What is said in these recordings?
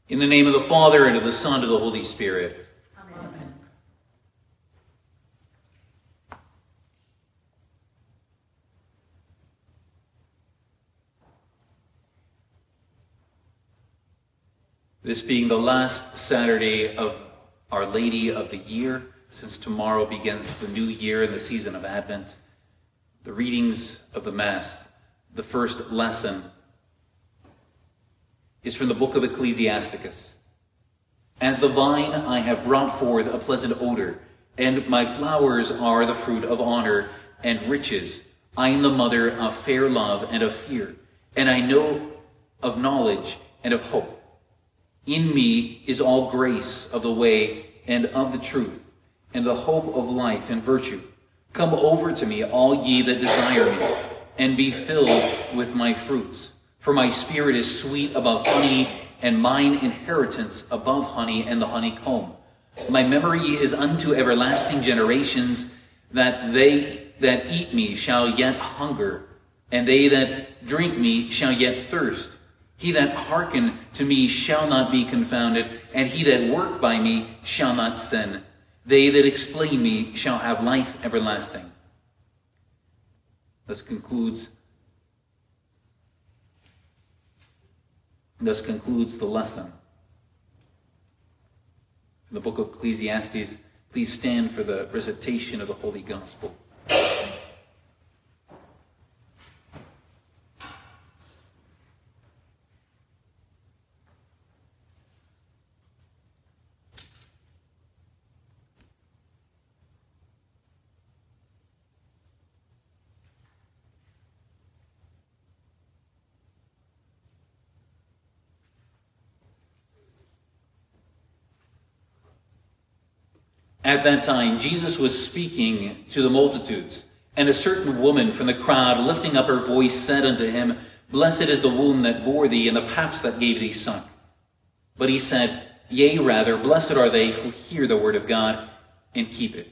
In the name of the Father, and of the Son, and of the Holy Spirit. Amen. This being the last Saturday of Our Lady of the year, since tomorrow begins the new year in the season of Advent, the readings of the Mass, the first lesson is from the book of Ecclesiasticus. As the vine I have brought forth a pleasant odor, and my flowers are the fruit of honor and riches. I am the mother of fair love and of fear, and I know of knowledge and of hope. In me is all grace of the way and of the truth, and the hope of life and virtue. Come over to me, all ye that desire me, and be filled with my fruits. For my spirit is sweet above honey, and mine inheritance above honey and the honeycomb. My memory is unto everlasting generations, that they that eat me shall yet hunger, and they that drink me shall yet thirst. He that hearken to me shall not be confounded, and he that work by me shall not sin. They that explain me shall have life everlasting. Thus concludes the lesson. In the book of Ecclesiastes, please stand for the recitation of the Holy Gospel. At that time, Jesus was speaking to the multitudes, and a certain woman from the crowd, lifting up her voice, said unto him, Blessed is the womb that bore thee, and the paps that gave thee suck. But he said, Yea, rather, blessed are they who hear the word of God and keep it.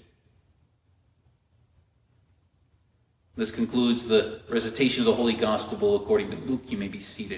This concludes the recitation of the Holy Gospel according to Luke. You may be seated.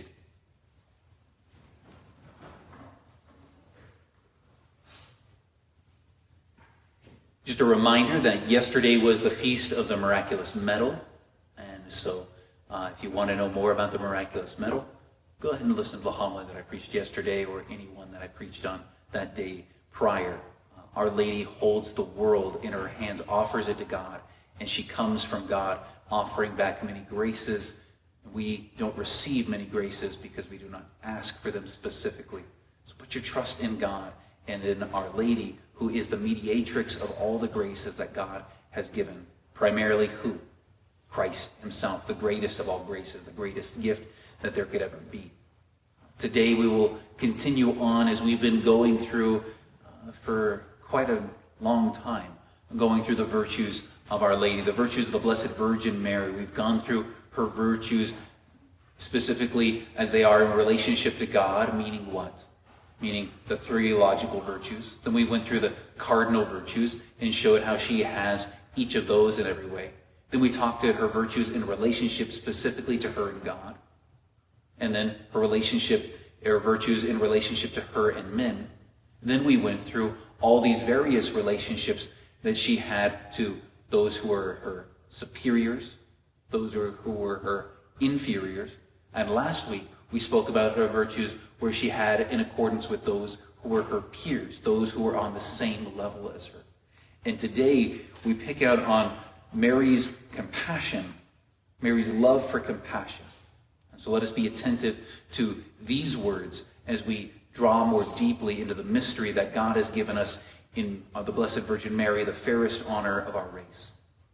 Just a reminder that yesterday was the Feast of the Miraculous Medal. And so if you want to know more about the Miraculous Medal, go ahead and listen to the homily that I preached yesterday or any one that I preached on that day prior. Our Lady holds the world in her hands, offers it to God, and she comes from God offering back many graces. We don't receive many graces because we do not ask for them specifically. So put your trust in God and in Our Lady, who is the mediatrix of all the graces that God has given. Primarily who? Christ himself, the greatest of all graces, the greatest gift that there could ever be. Today we will continue on as we've been going through for quite a long time, going through the virtues of Our Lady, the virtues of the Blessed Virgin Mary. We've gone through her virtues specifically as they are in relationship to God, meaning what? Meaning the three logical virtues. Then we went through the cardinal virtues and showed how she has each of those in every way. Then we talked to her virtues in relationship specifically to her and God. And then her virtues in relationship to her and men. Then we went through all these various relationships that she had to those who were her superiors, those who were her inferiors. And last week, we spoke about her virtues where she had in accordance with those who were her peers, those who were on the same level as her. And today, we pick out on Mary's compassion, Mary's love for compassion. And so let us be attentive to these words as we draw more deeply into the mystery that God has given us in the Blessed Virgin Mary, the fairest honor of our race.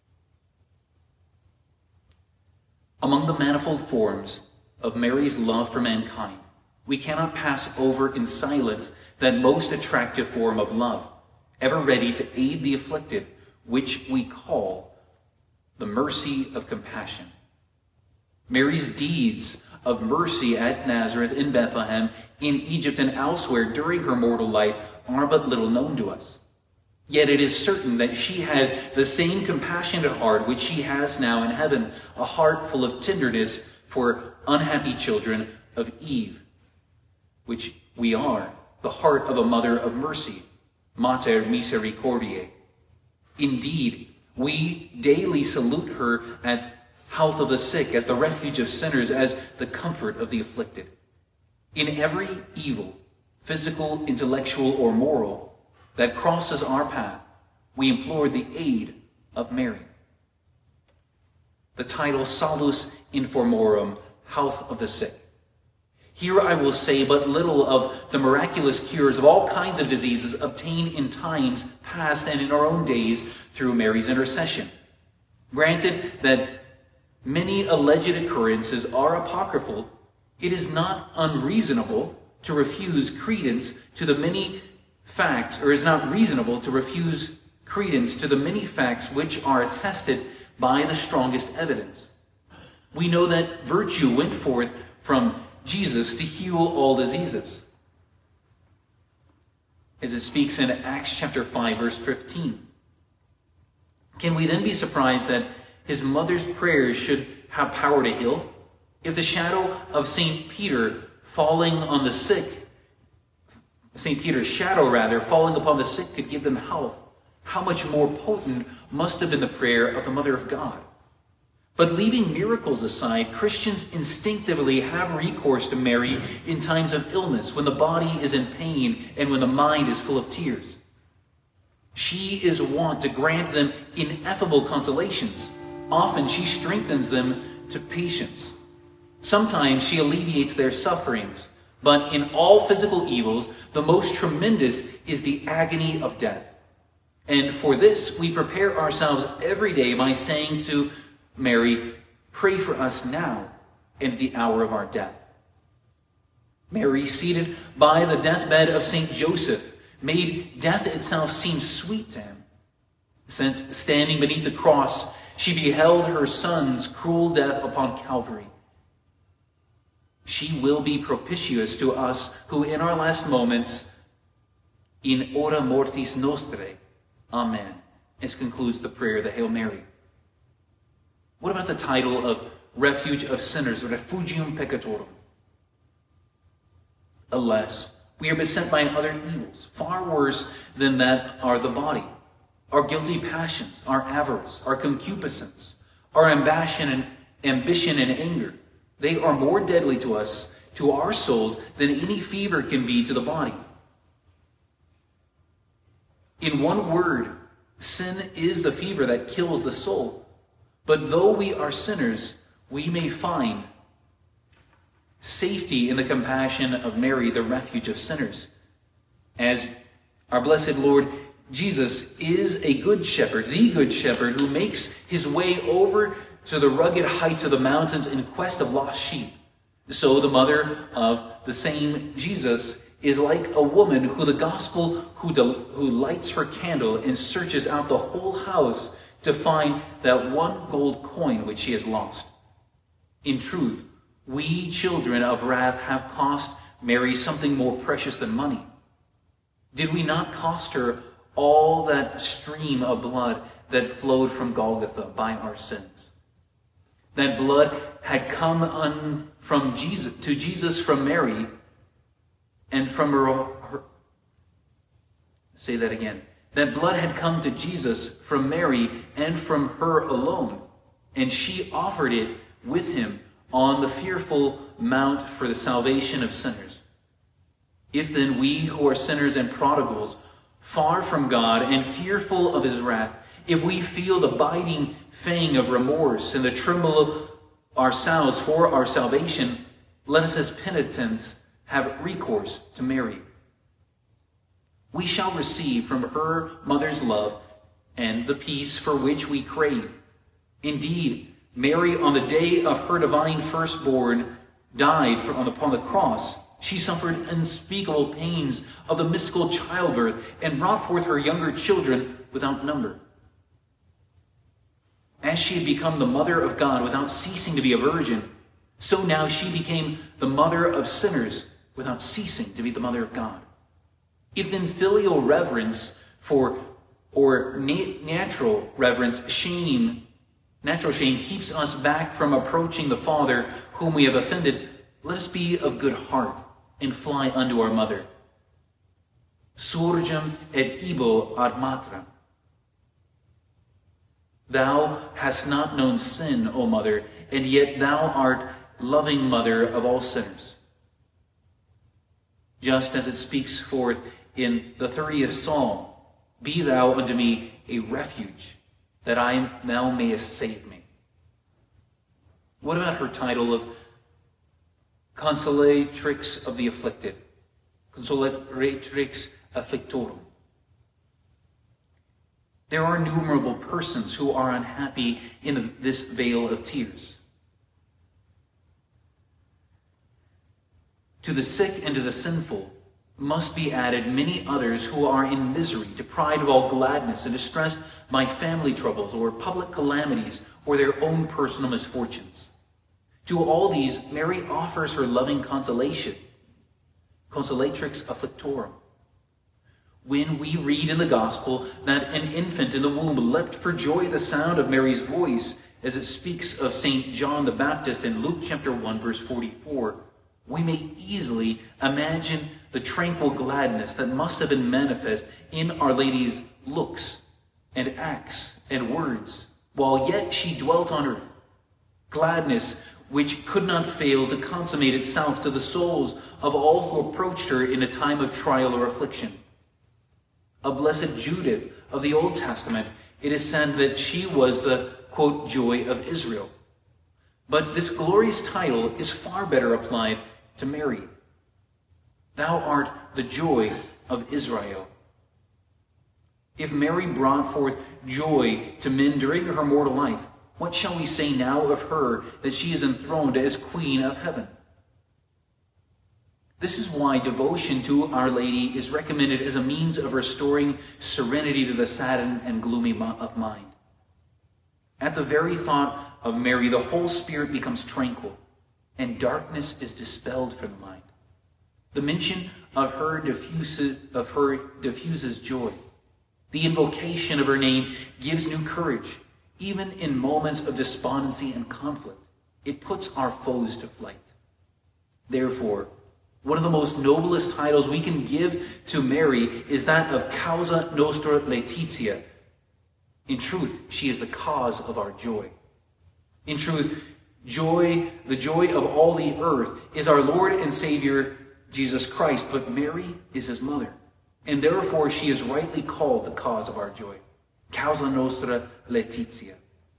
Among the manifold forms of Mary's love for mankind, we cannot pass over in silence that most attractive form of love, ever ready to aid the afflicted, which we call the mercy of compassion. Mary's deeds of mercy at Nazareth, in Bethlehem, in Egypt, and elsewhere during her mortal life are but little known to us. Yet it is certain that she had the same compassionate heart which she has now in heaven, a heart full of tenderness for unhappy children of Eve, which we are the heart of a mother of mercy, Mater Misericordiae. Indeed, we daily salute her as health of the sick, as the refuge of sinners, as the comfort of the afflicted. In every evil, physical, intellectual, or moral, that crosses our path, we implore the aid of Mary. The title Salus Informorum, health of the sick. Here I will say but little of the miraculous cures of all kinds of diseases obtained in times past and in our own days through Mary's intercession. Granted that many alleged occurrences are apocryphal, it is not unreasonable to refuse credence to the many facts, or is not reasonable to refuse credence to the many facts which are attested by the strongest evidence. We know that virtue went forth from Jesus to heal all diseases, as it speaks in Acts chapter 5, verse 15. Can we then be surprised that his mother's prayers should have power to heal? If the shadow of St. Peter falling on the sick, St. Peter's shadow rather, falling upon the sick could give them health, how much more potent must have been the prayer of the Mother of God? But leaving miracles aside, Christians instinctively have recourse to Mary in times of illness, when the body is in pain and when the mind is full of tears. She is wont to grant them ineffable consolations. Often she strengthens them to patience. Sometimes she alleviates their sufferings. But in all physical evils, the most tremendous is the agony of death. And for this, we prepare ourselves every day by saying to Mary, pray for us now and at the hour of our death. Mary, seated by the deathbed of St. Joseph, made death itself seem sweet to him, since standing beneath the cross, she beheld her son's cruel death upon Calvary. She will be propitious to us who in our last moments, in hora mortis nostrae, Amen, as concludes the prayer of the Hail Mary. What about the title of Refuge of Sinners, Refugium Peccatorum? Alas, we are beset by other evils, far worse than that are the body, our guilty passions, our avarice, our concupiscence, our ambition and anger. They are more deadly to us, to our souls, than any fever can be to the body. In one word, sin is the fever that kills the soul. But though we are sinners, we may find safety in the compassion of Mary, the refuge of sinners. As our blessed Lord Jesus is a good shepherd, the good shepherd who makes his way over to the rugged heights of the mountains in quest of lost sheep. So the mother of the same Jesus is like a woman who the gospel who lights her candle and searches out the whole house to find that one gold coin which she has lost. In truth, we children of wrath have cost Mary something more precious than money. Did we not cost her all that stream of blood that flowed from Golgotha by our sins? That blood had come from Jesus to Jesus from Mary, and from her. Say that again. That blood had come to Jesus from Mary and from her alone, and she offered it with him on the fearful mount for the salvation of sinners. If then we who are sinners and prodigals, far from God and fearful of his wrath, if we feel the biting fang of remorse and the tremble of ourselves for our salvation, let us as penitents have recourse to Mary. We shall receive from her mother's love and the peace for which we crave. Indeed, Mary, on the day of her divine firstborn, died upon the cross. She suffered unspeakable pains of the mystical childbirth and brought forth her younger children without number. As she had become the mother of God without ceasing to be a virgin, so now she became the mother of sinners without ceasing to be the mother of God. If then filial reverence natural shame keeps us back from approaching the Father whom we have offended, let us be of good heart and fly unto our mother. Surgem et ibo ad matram. Thou hast not known sin, O mother, and yet thou art loving mother of all sinners. Just as it speaks forth in the 30th Psalm, be thou unto me a refuge, that thou mayest save me. What about her title of Consolatrix of the afflicted? Consolatrix afflictorum. There are innumerable persons who are unhappy in this vale of tears. To the sick and to the sinful must be added many others who are in misery, deprived of all gladness, and distressed by family troubles or public calamities or their own personal misfortunes. To all these, Mary offers her loving consolation, Consolatrix afflictorum. When we read in the Gospel that an infant in the womb leapt for joy at the sound of Mary's voice, as it speaks of St. John the Baptist in Luke chapter 1, verse 44, we may easily imagine the tranquil gladness that must have been manifest in Our Lady's looks and acts and words, while yet she dwelt on earth. Gladness which could not fail to consummate itself to the souls of all who approached her in a time of trial or affliction. A blessed Judith of the Old Testament, it is said that she was the, quote, joy of Israel. But this glorious title is far better applied to Mary. Thou art the joy of Israel. If Mary brought forth joy to men during her mortal life, what shall we say now of her that she is enthroned as Queen of Heaven? This is why devotion to Our Lady is recommended as a means of restoring serenity to the saddened and gloomy of mind. At the very thought of Mary, the whole spirit becomes tranquil, and darkness is dispelled from the mind. The mention of her diffuses joy. The invocation of her name gives new courage, even in moments of despondency and conflict. It puts our foes to flight. Therefore, one of the most noblest titles we can give to Mary is that of Causa Nostra Laetitia. In truth, she is the cause of our joy. In truth, joy, the joy of all the earth, is our Lord and Savior, Jesus Christ, but Mary is his mother. And therefore, she is rightly called the cause of our joy. Causa Nostra Laetitia.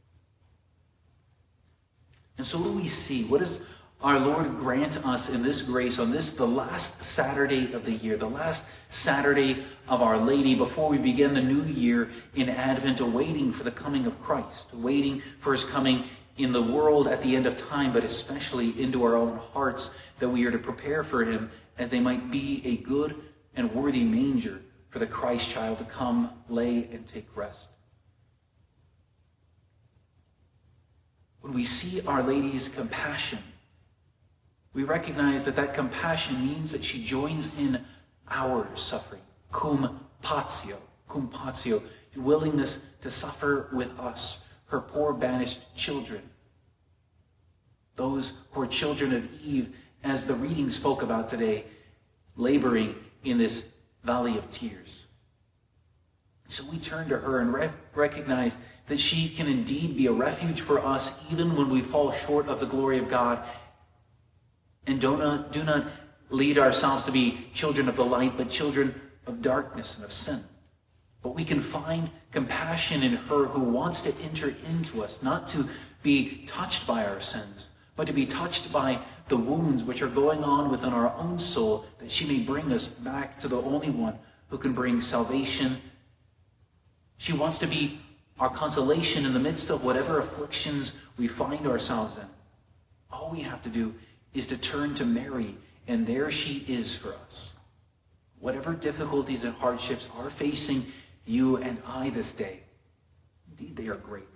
And so what do we see? What does our Lord grant us in this grace on this, the last Saturday of the year, the last Saturday of Our Lady before we begin the new year in Advent, awaiting for the coming of Christ, waiting for his coming in the world at the end of time, but especially into our own hearts, that we are to prepare for him as they might be a good and worthy manger for the Christ child to come, lay, and take rest. When we see Our Lady's compassion, we recognize that that compassion means that she joins in our suffering. Cum patio, willingness to suffer with us, her poor banished children. Those who are children of Eve, as the reading spoke about today, laboring in this valley of tears. So we turn to her and recognize that she can indeed be a refuge for us even when we fall short of the glory of God. And do not lead ourselves to be children of the light, but children of darkness and of sin. But we can find compassion in her who wants to enter into us, not to be touched by our sins, but to be touched by the wounds which are going on within our own soul, that she may bring us back to the only one who can bring salvation. She wants to be our consolation in the midst of whatever afflictions we find ourselves in. All we have to do is to turn to Mary, and there she is for us. Whatever difficulties and hardships are facing you and I this day, indeed they are great.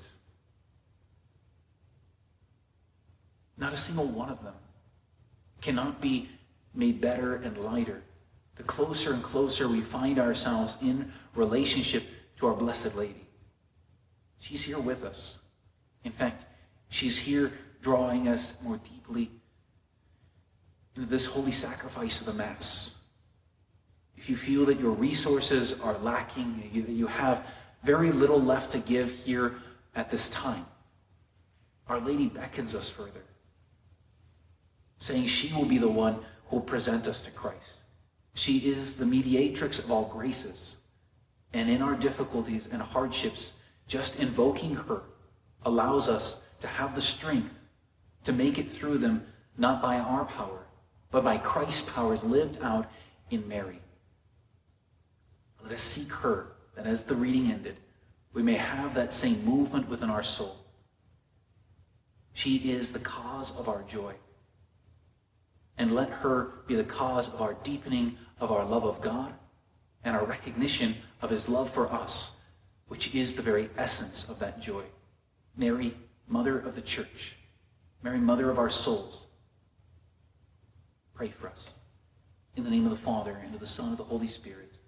Not a single one of them cannot be made better and lighter the closer and closer we find ourselves in relationship to our Blessed Lady. She's here with us. In fact, she's here drawing us more deeply into this holy sacrifice of the Mass. If you feel that your resources are lacking, that you have very little left to give here at this time, Our Lady beckons us further, saying she will be the one who will present us to Christ. She is the mediatrix of all graces. And in our difficulties and hardships, just invoking her allows us to have the strength to make it through them, not by our power, but by Christ's powers lived out in Mary. Let us seek her, that as the reading ended, we may have that same movement within our soul. She is the cause of our joy. And let her be the cause of our deepening of our love of God and our recognition of his love for us, which is the very essence of that joy. Mary, Mother of the Church, Mary, Mother of our souls, pray for us. In the name of the Father, and of the Son, and of the Holy Spirit.